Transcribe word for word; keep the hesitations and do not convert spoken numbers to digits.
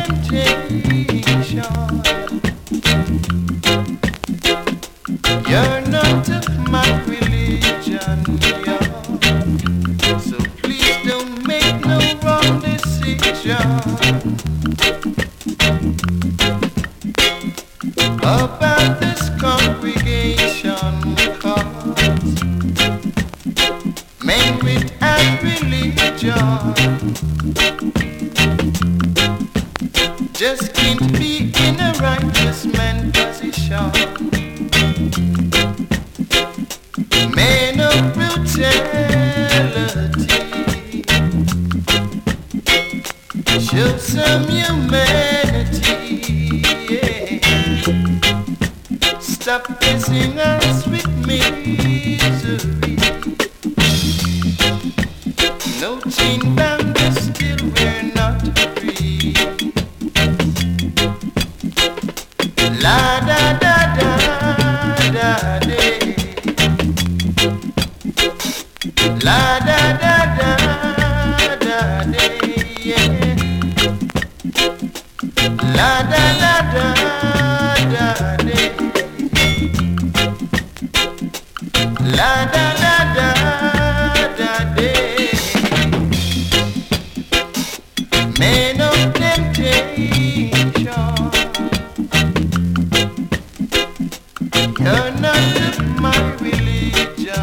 You're not of my religion, yeah. So please don't make no wrong decision about this congregation, 'cause men without religion just can't be in a righteous man position. Man of brutality, show some humanity, yeah. Stop messing us with misery. No chain bound, but still we're not free. La da da da da day. La da da da da day, yeah. La da da.